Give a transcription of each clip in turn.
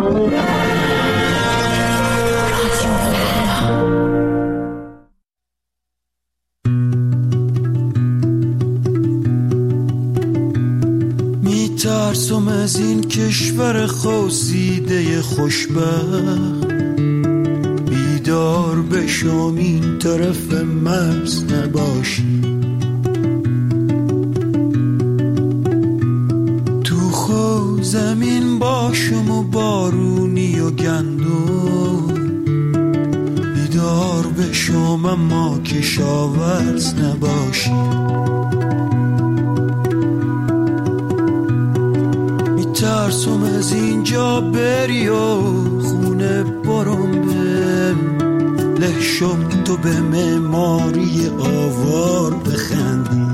میترسم از این کشور خوزیده خوشبخت، بیدار بشم این طرف مرز نباشی. تو خو زمین باشم و بارونی و گندم، بیدار بشم اما کشاورز نباشی. میترسم از اینجا بری و خونه برم له شم تو به معماری آوار بخندی.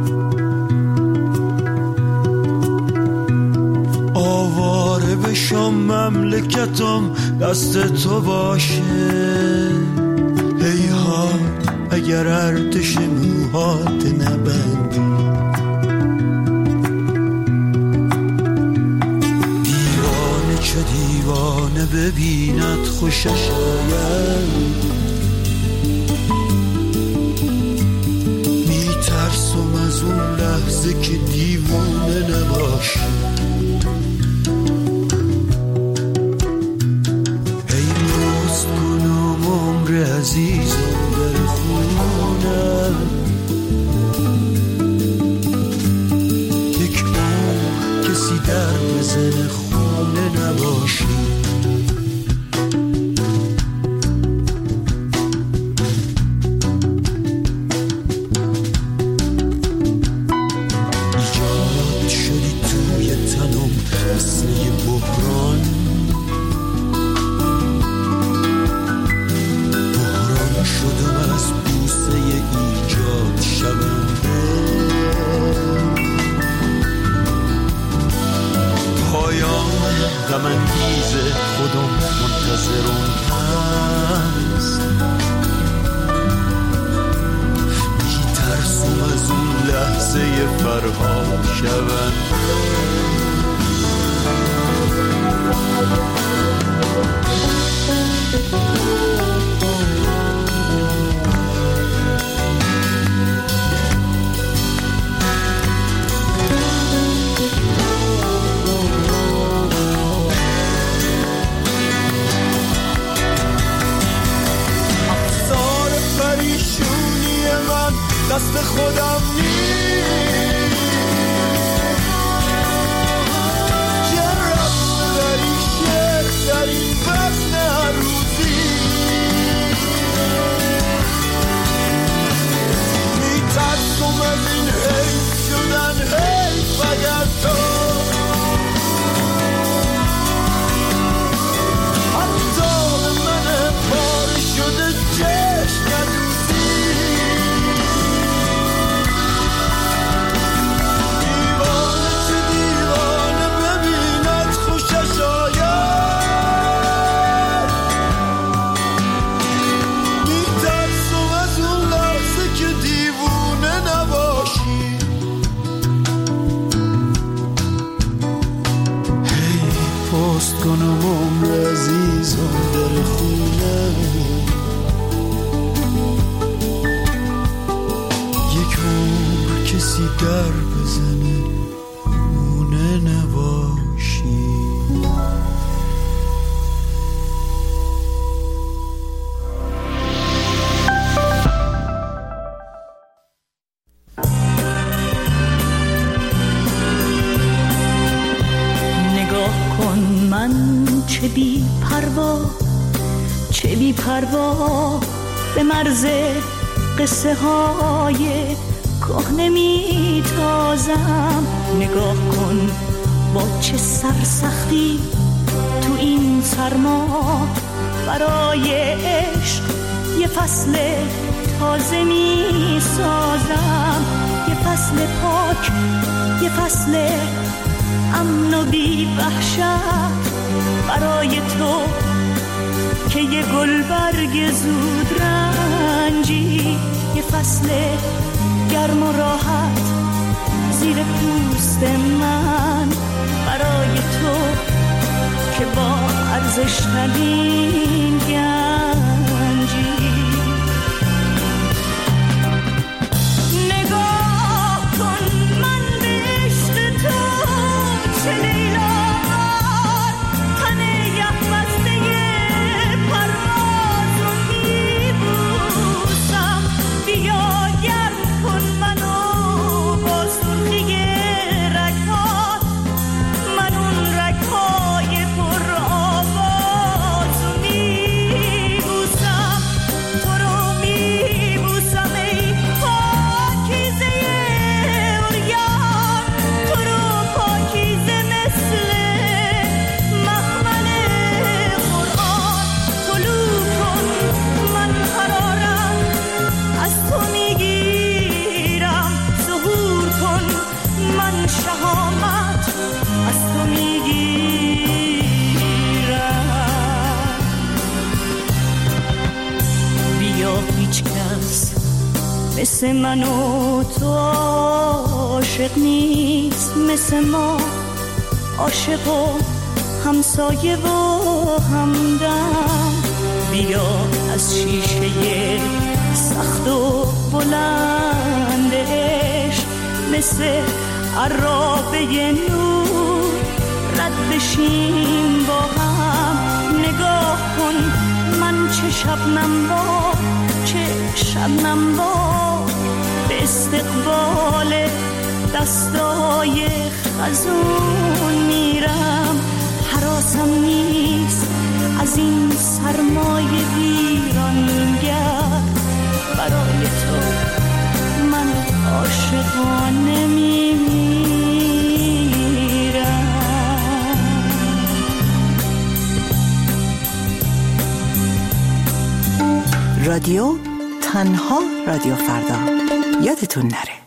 آواره بشم مملکتم دست تو باشه. هیها اگر ارتش موهات نبندی. دیوانه چه دیوانه ببیند خوشش آید. میترسم از اون لحظه که دیوانه نباشی. هی پست کنم عمر عزیزم در خونم، یک عمر کسی در بزن خونه نباشی. غم‌انگیز خودم منتظرم هست. میترسم از اون لحظه فرهاد شوند. دست خودم نیست که رفت در این شعر در این وزن هر روزی. میترسم از این حیف شدن حیف اگر تو حتی من پاره شده چشم ندوزی. پست کنم عمر عزیزم در خونه، یک عمر کسی در بزنه خونه نباشی. چه بی پروا به مرز قصه های کهنه می تازم. نگاه کن با چه سرسختی تو این سرما برای عشق یه فصل تازه می سازم. یه فصل پاک، یه فصل امن و بی وحشت برای تو که یه گلبرگ زود رنجی. یه فصل گرم و راحت زیر پوست من برای تو که با ارزش‌ترین گنجی. نگاه کن من به عشق تو چه لیلام، تن یخ بسته پرواز رو میبوسم. بیا گرم کن منو با سرخی رگ‌هات، من اون رگ‌های پر آواز رو میبوسم. تو رو میبوسم ای پاکیزه عریان، تو رو پاکیزه مثل مخمل قرآن. طلوع کن من قرارم از تو میگیرم، ظهور کن من شهامت از تو میگیرم. بیا هیچ کس مثل من و تو عاشق نیست، مثل ما عاشق و همسایه و همدم. بیا از شیشه سخت و بلند عشق مثل عرابه نور رد بشیم با هم. نگاه کن من چه شبنم با، چه شبنم با، به استقبال دستای خزون میرم. حراسم نیست از این سرمای ویرانگر، برای تو من عاشقانه میمیرم. رادیو تنها رادیو فردا، یادتون نره.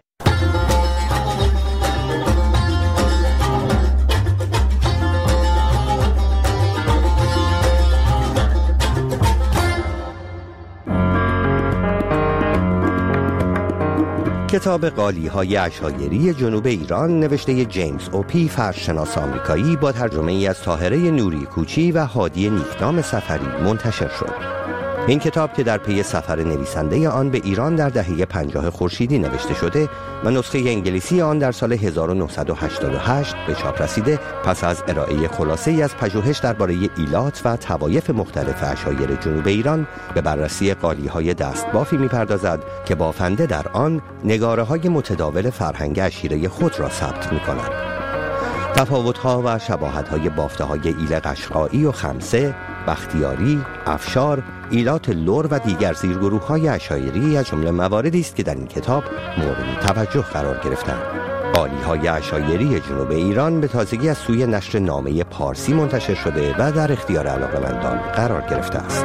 کتاب قالی‌های عشایری جنوب ایران نوشته جیمز اوپی، فرشناس آمریکایی، با ترجمه ای از طاهره نوری کوچی و هادی نیکنام سفری منتشر شد. این کتاب که در پی سفر نویسنده آن به ایران در دهه 50 خورشیدی نوشته شده و نسخه انگلیسی آن در سال 1988 به چاپ رسیده، پس از ارائه خلاصه‌ای از پژوهش درباره ایلات و طوایف مختلف عشایر جنوب ایران، به بررسی قالی‌های دستبافی می‌پردازد که بافنده در آن نگاره‌های متداول فرهنگ عشیره خود را ثبت می‌کند. تفاوت‌ها و شباهت‌های بافته‌های ایل قشقایی و خمسه، بختیاری، افشار، ایلات لور و دیگر زیرگروه‌های عشایری از جمله مواردی است که در این کتاب مورد توجه قرار گرفتند. قالی‌های عشایری جنوب ایران به تازگی از سوی نشر نامه پارسی منتشر شده و در اختیار علاقه‌مندان قرار گرفته است.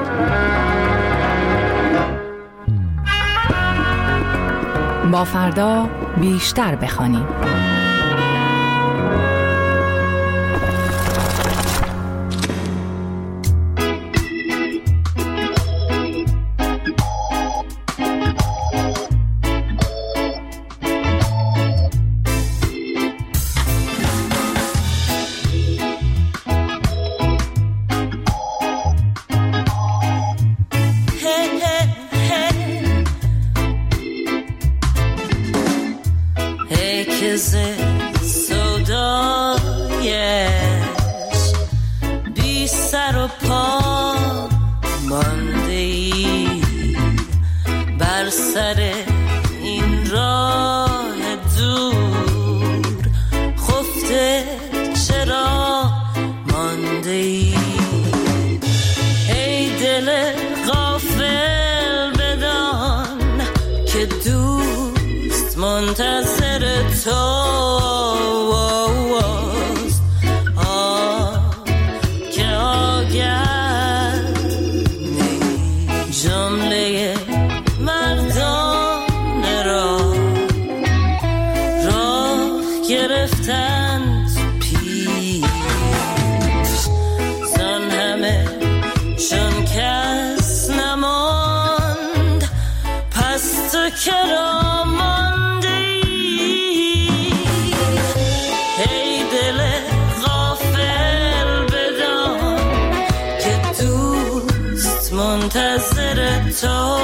با فردا بیشتر بخوانیم. is it منتظر تو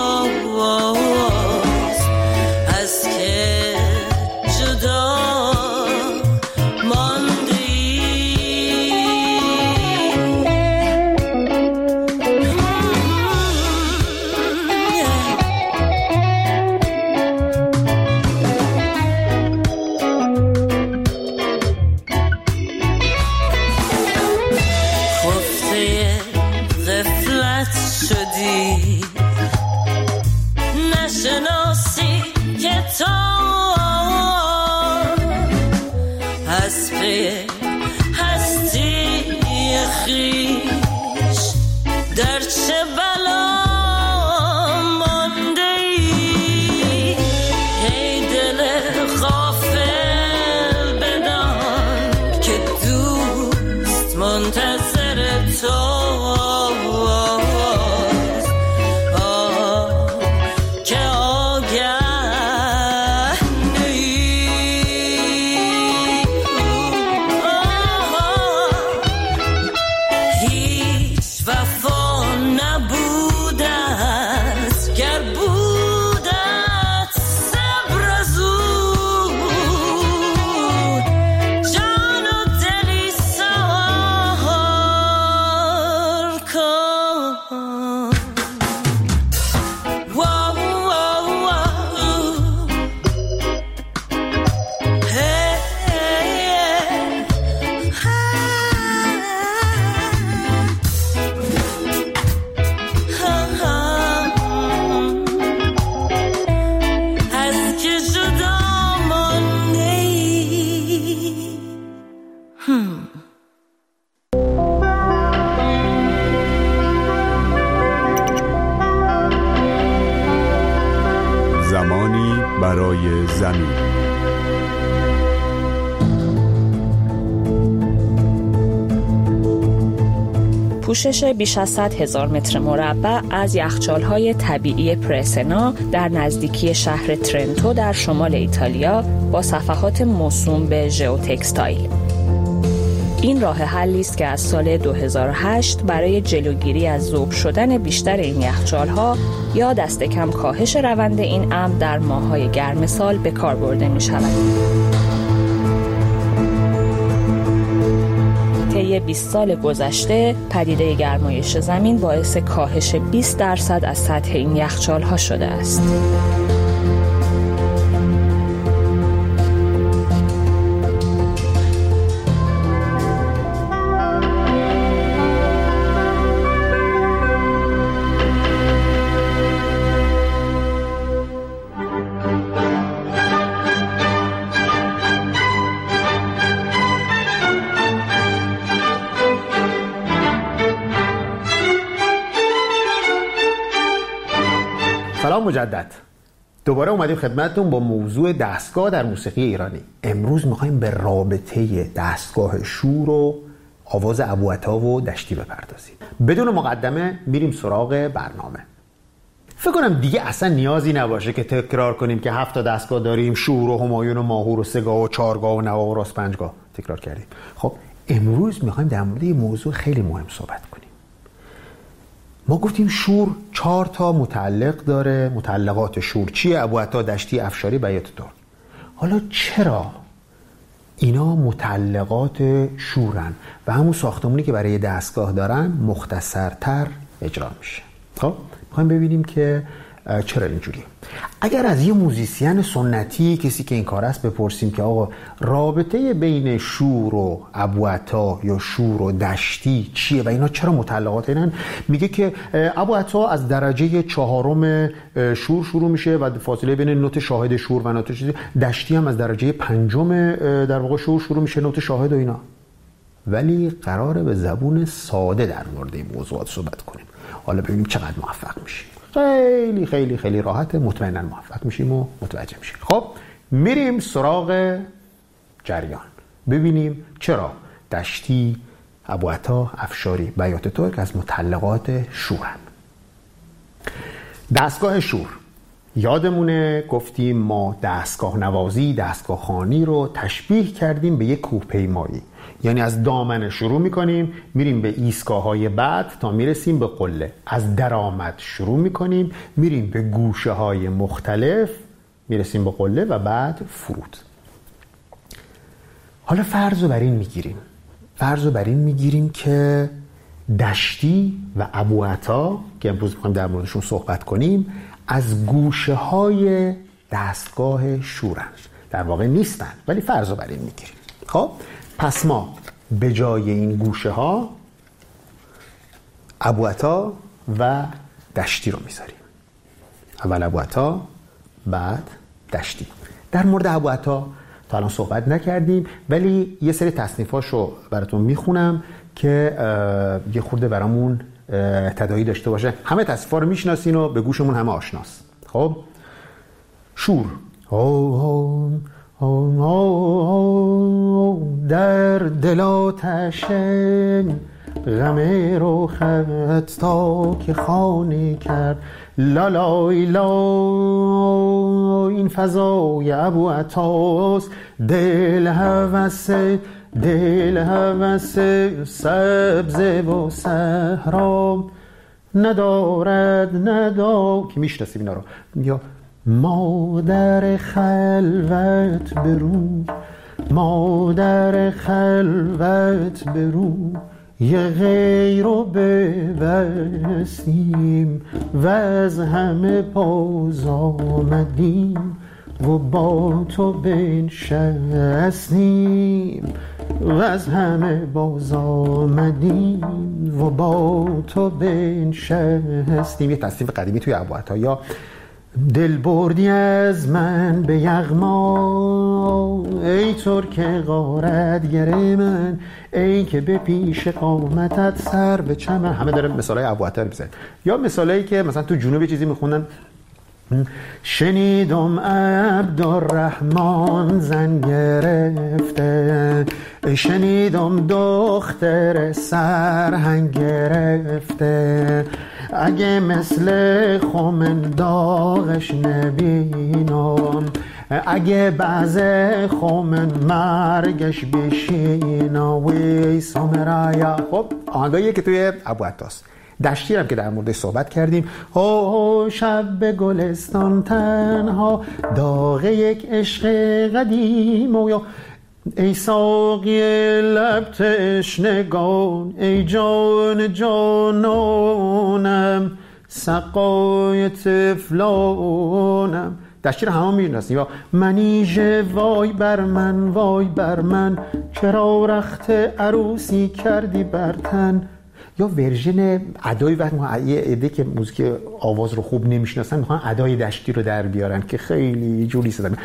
از که جدا نشناسی که تو از پی هستی خویش در چه بلا مانده ای دل غافل بدان که دوست منتظر تو زمانی برای زمین. پوشش بیش از 100,000 متر مربع از یخچال‌های طبیعی پرسنا در نزدیکی شهر ترنتو در شمال ایتالیا با صفحات موسوم به ژئوتکستایل. این راه حلی است که از سال 2008 برای جلوگیری از ذوب شدن بیشتر این یخچال‌ها یا دست کم کاهش روند این امر در ماه‌های گرم سال به کار برده می‌شود. طی 20 سال گذشته پدیده گرمایش زمین باعث کاهش 20% از سطح این یخچال‌ها شده است. سلام مجدد. دوباره اومدیم خدمتتون با موضوع دستگاه در موسیقی ایرانی. امروز میخوایم به رابطه دستگاه شور و آواز ابوعطا و دشتی بپردازیم. بدون مقدمه میریم سراغ برنامه. فکر کنم دیگه اصلا نیازی نباشه که تکرار کنیم که 7 تا دستگاه داریم: شور و همایون و ماهور و سه‌گاه و 4گاه و نوا و راست 5گاه. تکرار کردیم. خب امروز میخوایم در مورد یه موضوع خیلی مهم صحبت کنیم. ما گفتیم شور 4 تا متعلق داره. متعلقات شور چیه؟ ابوعطا، دشتی، افشاری، بیات ترک. حالا چرا اینا متعلقات شورن و همون ساختمونی که برای دستگاه دارن مختصرتر اجرا میشه؟ خب میخوایم ببینیم که چرا اینجوریه. اگر از یه موزیسین سنتی، کسی که این کار است، بپرسیم که آقا رابطه بین شور و ابوعطا یا شور و دشتی چیه و اینا چرا متعلقات اینن، میگه که ابوعطا از درجه 4 شور شروع میشه و فاصله بین نوت شاهد شور و نوت چیزی. دشتی هم از درجه 5 در واقع شور شروع میشه، نوت شاهد و اینا. ولی قراره به زبون ساده در مورد این موضوعات صحبت کنیم. حالا ببینیم چقدر موفق میشیم. خیلی خیلی خیلی راحت، مطمئنا موفق میشیم و متوجه میشیم. خب میریم سراغ جریان، ببینیم چرا دشتی، ابوعطا، افشاری، بیات ترک از متعلقات شورن. دستگاه شور، یادمونه گفتیم ما دستگاه نوازی، دستگاه خوانی رو تشبیه کردیم به یک کوهپیمایی. یعنی از دامنه شروع میکنیم میریم به ایستگاه‌های بعد تا میرسیم به قله. از درآمد شروع میکنیم میریم به گوشه‌های مختلف میرسیم به قله و بعد فرود. حالا فرض رو بر این میگیریم که دشتی و ابوعطا که امروز میخوایم در موردشون صحبت کنیم از گوشه‌های دستگاه شورن. در واقع نیستن ولی فرض رو بر این میگیریم. خب پس ما به جای این گوشه ها ابوعطا و دشتی رو میذاریم. اول ابوعطا بعد دشتی. در مورد ابوعطا تا الان صحبت نکردیم ولی یه سری تصنیفاشو براتون میخونم که یه خورده برامون تداعی داشته باشه. همه تصنیفا رو میشناسین و به گوشمون همه آشناست. خب شور در دل آتش غم رخت تا که خانه کرد لالای لا این فضای ابوعطاست دل هوس سبز و صحرا ندارد که میشناسیم اینا رو. یا مادر خلوت برو یه غیر رو ببستیم و از همه باز آمدیم و با تو بنشستیم و از همه باز آمدیم و با تو بنشستیم. یه تصنیف قدیمی توی ابوعطا. یا دل بردی از من به یغما ای ترک غارتگر من ای که به پیش قامتت سر به چمن. همه داره مثالای ابوعطا رو میزنه. یا مثالایی که مثلا تو جنوب چیزی میخوندن شنیدم عبدالرحمن زن گرفته شنیدم دختر سرهنگ گرفته اگه مثل خمن داغش نبینم اگه بعض خمن مرگش بشینا وی سامرایا. خب آهنگاییه که توی ابوعطاست. دشتی هم که در موردش صحبت کردیم. شب به گلستان تنها داغ یک عشق قدیم و یا ای ساقی لب تشنگان ای جان جانانم سقای طفلانم. دشتی رو همه می‌شناسیم. یا منیژه وای بر من چرا رخت عروسی کردی بر تن. یا ورژن ادای وقت یه عده که موزیک آواز رو خوب نمیشناسن میخوان ادای دشتی رو در بیارن که خیلی جوری صدا میکنه.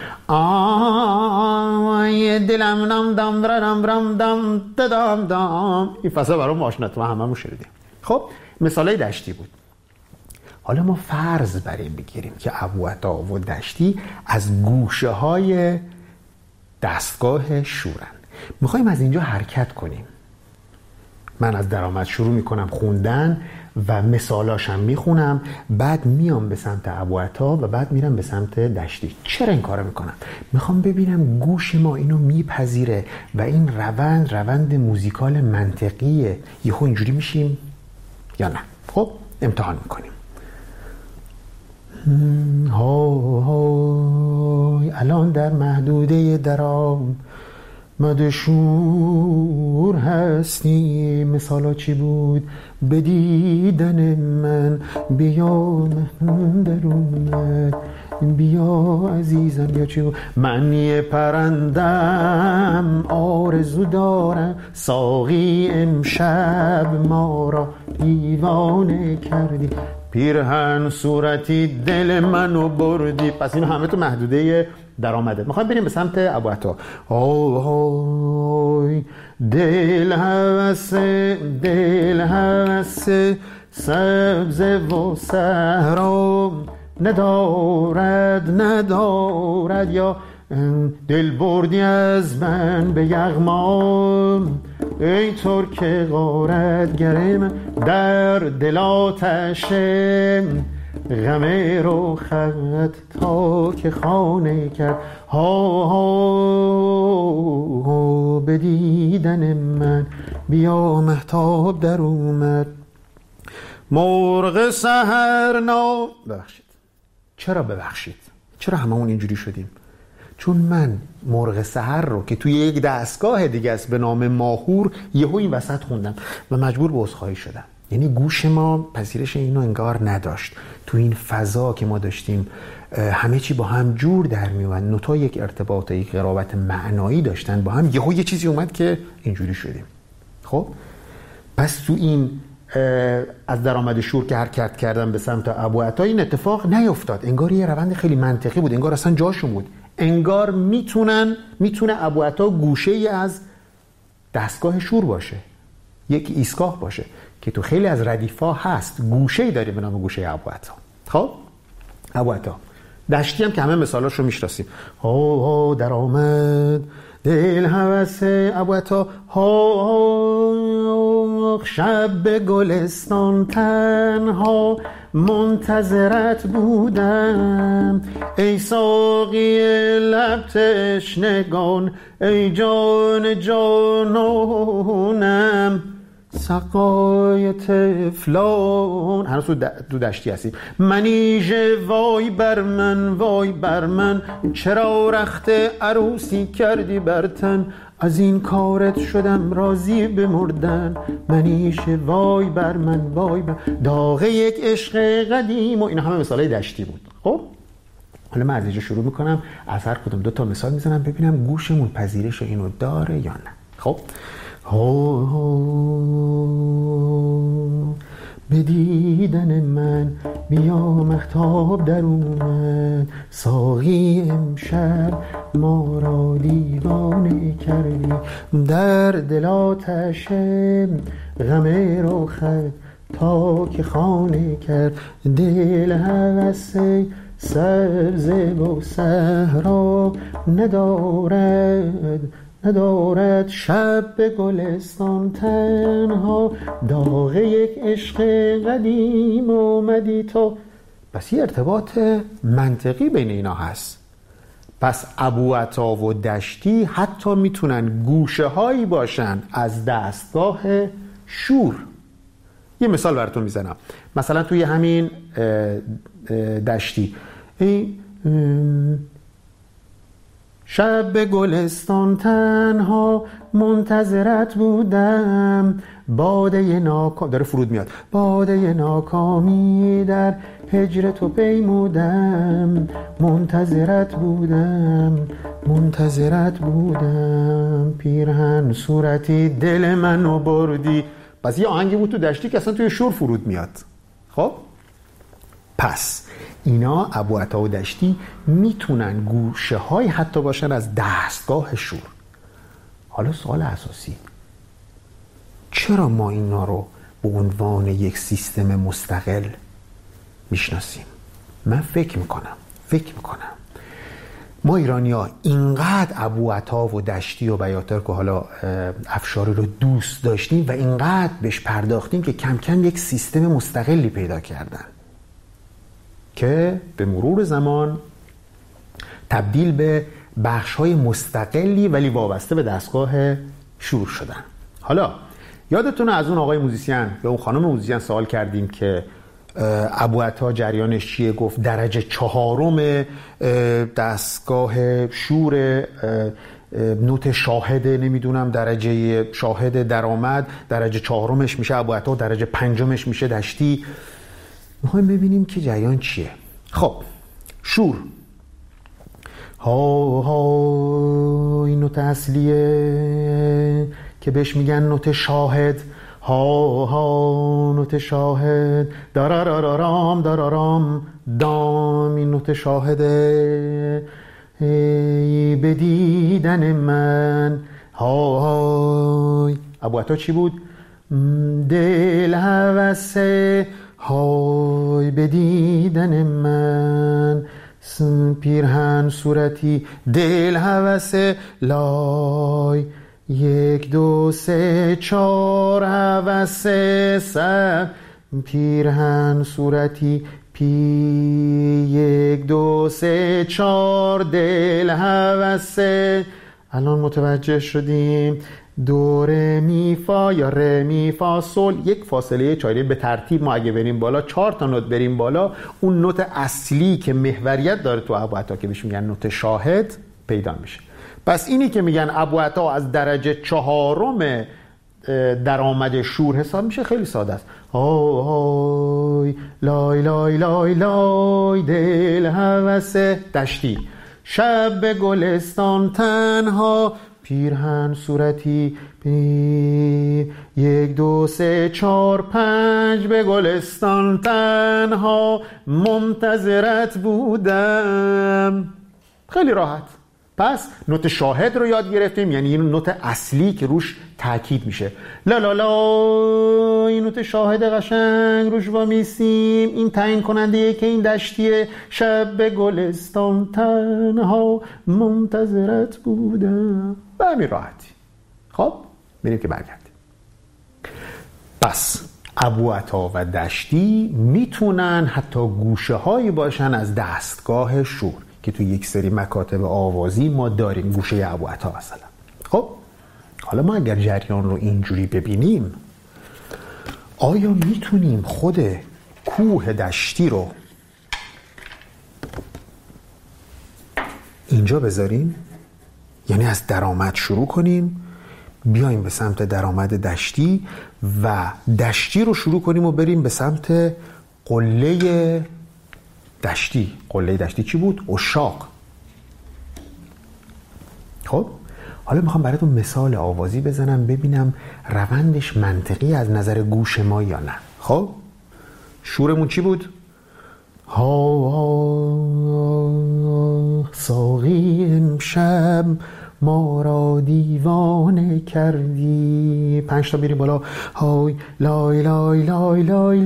دلم نم دم درم برم دم ددم دم. این فضا برام آشنا تو هممون شنیدیم. خب مثالای دشتی بود. حالا ما فرض بر این بگیریم که ابوعطا و دشتی از گوشه های دستگاه شورن. میخوایم از اینجا حرکت کنیم. من از درآمد شروع میکنم خوندن و مثالاشم میخونم بعد میام به سمت ابوعطا و بعد میرم به سمت دشتی. چرا این کارو میکنم؟ میخوام ببینم گوش ما اینو میپذیره و این روند موزیکال منطقیه یهو اینجوری میشیم یا نه. خب امتحان میکنیم. الان در محدوده درام مدشور هستی. مثالا چی بود؟ به دیدن من بیا درونت بیا عزیزم. یا چی بود؟ من یه پرندم آرزو دارم ساقی امشب ما را دیوانه کردی پیرهن صورتی دل منو بردی. پس اینو همه تو محدوده در آمده. میخوایم بریم به سمت ابوعطا. دل هوس سبز و صحرا ندارد یا دل بردی از من به یغما ای ترک غارتگر من در دل آتش غم رخت تا که خانه کرد ها ها به دیدن من بیا مهتاب در اومد مرغ سحر ببخشید چرا ببخشید چرا هممون اینجوری شدیم؟ چون من مرغ سحر رو که توی یک دستگاه دیگه است به نام ماهور یهو این وسط خوندم و مجبور به عذرخواهی شدم. یعنی گوش ما پذیرش اینو انگار نداشت. تو این فضا که ما داشتیم همه چی با هم جور در میومد، نوتا یک ارتباط، یک قرابت معنایی داشتن با هم، یهو یه چیزی اومد که اینجوری شدیم. خب پس تو این از درآمد شور که حرکت کردم به سمت ابوعطا این اتفاق نیفتاد. انگار یه روند خیلی منطقی بود، انگار اصلا جاشون بود، انگار میتونه ابوعطا گوشه ای از دستگاه شور باشه، یک ایستگاه باشه که تو خیلی از ردیفا هست، گوشه‌ای داره به نام گوشه ابوعطا. خب ابوعطا دشتی هم که همه مثالاش رو میشناسیم. ها در آمد دل هوس ابوعطا ها شب به گلستان تنها منتظرت بودم ای ساقی لب تشنگان ای جان جانانم سقای طفلان. هنوز تو دشتی هستیم. منیژه وای بر من چرا رخت عروسی کردی بر تن از این کارت شدم راضی بمردن. منیژه وای بر من داغ یک عشق قدیم و این همه مثالای دشتی بود. خب حالا من از اینجا شروع میکنم، از هر کدوم 2 تا مثال میزنم ببینم گوشمون پذیرش اینو داره یا نه. خب به دیدن من بیا مهتاب در اومد ساقی امشب ما را دیوانه کردی در دل آتش غم رخت تا که خانه کرد دل هوس سبزه و صحرا ندارد شب به گلستان تنها داغ یک عشق قدیم اومدی تو. پس یه ارتباط منطقی بین اینا هست. پس ابوعطا و دشتی حتی میتونن گوشه هایی باشن از دستگاه شور. یه مثال براتون میزنم. مثلا توی همین دشتی شب به گلستان تنها منتظرت بودم باده داره فرود میاد باده ناکامی در هجر تو پیمودم منتظرت بودم پیرهن صورتی دل منو بردی. پس یه آهنگی بود تو دشتی که اصلا توی شور فرود میاد. خب پس اینا ابوعطا و دشتی میتونن گوشه های حتی باشن از دستگاه شور. حالا سوال اساسی، چرا ما اینا رو به عنوان یک سیستم مستقل میشناسیم؟ من فکر میکنم ما ایرانی‌ها اینقدر ابوعطا و دشتی و بیاتر که حالا افشاری رو دوست داشتیم و اینقدر بهش پرداختیم که کم کم یک سیستم مستقلی پیدا کردن که به مرور زمان تبدیل به بخش‌های مستقلی ولی وابسته به دستگاه شور شدن. حالا یادتونه از اون آقای موزیسین یا اون خانم موزیسین سوال کردیم که ابوعطا جریانش چیه؟ گفت درجه 4 دستگاه شور، نوت شاهد، نمیدونم درجه شاهد درآمد، درجه 4 میشه ابوعطا، درجه 5 میشه دشتی. میخوایم ببینیم که جریان چیه. خب شور این نوت اصلیه که بهش میگن نوت شاهد. نوت شاهد دارارارام دام، این نوت شاهده. به دیدن من ابوعطا چی بود؟ دل هوسه به دیدن من پیرهن صورتی دل هوسه لای 1 2 3 4 هوسه سب پیرهن صورتی پی 1 2 3 4 دل هوسه. الان متوجه شدیم دو ره می فا یا ره می فا سول، یک فاصله چهارمی به ترتیب ما اگه بریم بالا 4 تا نوت بریم بالا، اون نوت اصلی که محوریت داره تو ابوعطا که بهش میگن نوت شاهد پیدا میشه. پس اینی که میگن ابوعطا از درجه 4 درآمد شور حساب میشه خیلی ساده است. آی لای لای لای لای دل هوسه دشتی، شب به گلستان تنها، پیرهن صورتی پیر 1 2 3 4 5 به گلستان تنها منتظرت بودم. خیلی راحت. پس نوت شاهد رو یاد گرفتیم، یعنی این نوت اصلی که روش تاکید میشه. لا لا لا، این نوت شاهد قشنگ روش وامیستیم، این تعیین کننده که این دشتیه، شب به گلستان تنها منتظرت بودم. به همین راحتی. خب میریم که برگردیم. پس ابوعطا و دشتی میتونن حتی گوشه هایی باشن از دستگاه شور که تو یک سری مکاتب آوازی ما داریم، گوشه ابوعطا مثلا. خب حالا ما اگر جریان رو اینجوری ببینیم، آیا میتونیم خود کوه دشتی رو اینجا بذاریم؟ یعنی از درآمد شروع کنیم، بیایم به سمت درآمد دشتی و دشتی رو شروع کنیم و بریم به سمت قله دشتی. قله دشتی چی بود؟ اشاق. خب حالا میخوام براتون مثال آوازی بزنم ببینم روندش منطقی از نظر گوش ما یا نه. خب شورمون چی بود؟ ساقی امشب ما را دیوانه کردی. 5 تا بریم بالا. های لای لای لای لای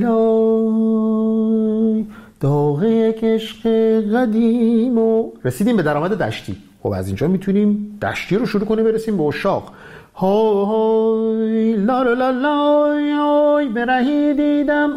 لای داغ یک عشق قدیم و رسیدیم به درآمد دشتی. خب از اینجا میتونیم دشتی رو شروع کنیم برسیم به اشاق. های لا لا لا لای برهی دیدم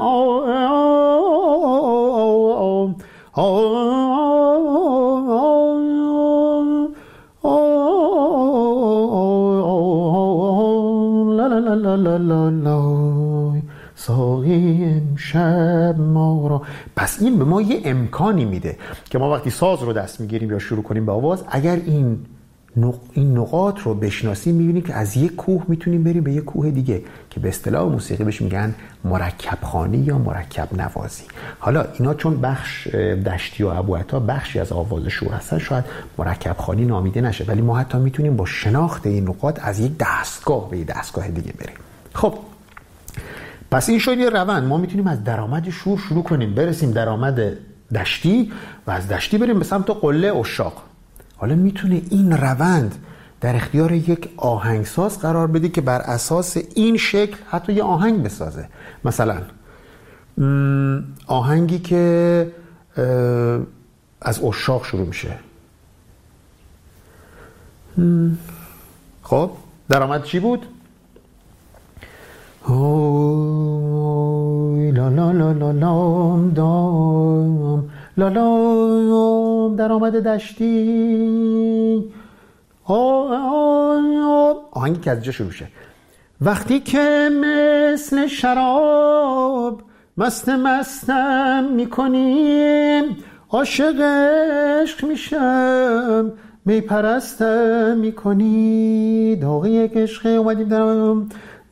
ساقی امشب ما را. پس این به ما یه امکانی میده که ما وقتی ساز رو دست میگیریم یا شروع کنیم به آواز، اگر این نقاط رو بشناسیم میبینیم که از یک کوه میتونیم بریم به یک کوه دیگه که به اصطلاح موسیقی بهش میگن مرکب خوانی یا مرکب نوازی. حالا اینا چون بخش دشتی و ابوعطا بخشی از آواز شور هستن شاید مرکب خوانی نامیده نشه، ولی ما حتی میتونیم با شناخت این نقاط از یک دستگاه به یک دستگاه دیگه بریم. خب پس این شد یه روند. ما میتونیم از درآمد شور شروع کنیم برسیم درآمد دشتی و از دشتی بریم به سمت قله اشاق. حالا میتونه این روند در اختیار یک آهنگساز قرار بده که بر اساس این شکل حتی یه آهنگ بسازه. مثلا آهنگی که از اشاق شروع میشه. خب درآمد چی بود؟ لا لا لا لا لام دام لا لا درآمد دشتی. آهنگی که از اینجا شروع میشه. وقتی که مثل شراب مستم میکنیم، عاشق عشق میشم می پرستم میکنی. داغ یک عشق اومدیم درم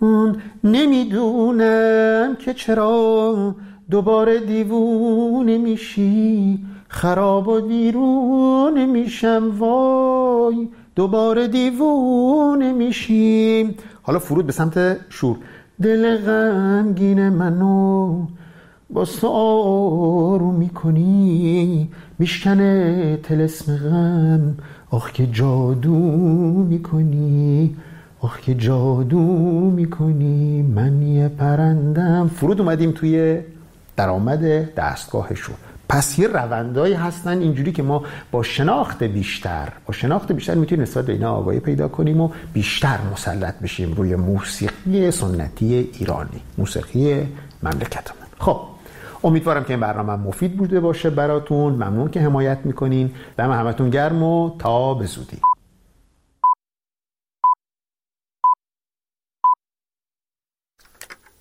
نمیدونم که چرا دوباره دیوونه میشی، خراب و دیرونه میشم وای دوباره دیوونه میشی. حالا فرود به سمت شور. دل غمگین منو با آروم میکنی، میشکنه طلسم غم، آخ که جادو میکنی، آخ که جادو میکنی، من یه پرندم. فرود اومدیم توی درآمد دستگاه شور. پس یه روندایی هستن اینجوری که ما با شناخت بیشتر میتونیم نسبت به اینا آگاهی پیدا کنیم و بیشتر مسلط بشیم روی موسیقی سنتی ایرانی، موسیقی مملکتمون. خب امیدوارم که این برنامه مفید بوده باشه براتون. ممنون که حمایت میکنین. دم همتون گرم و تا به زودی.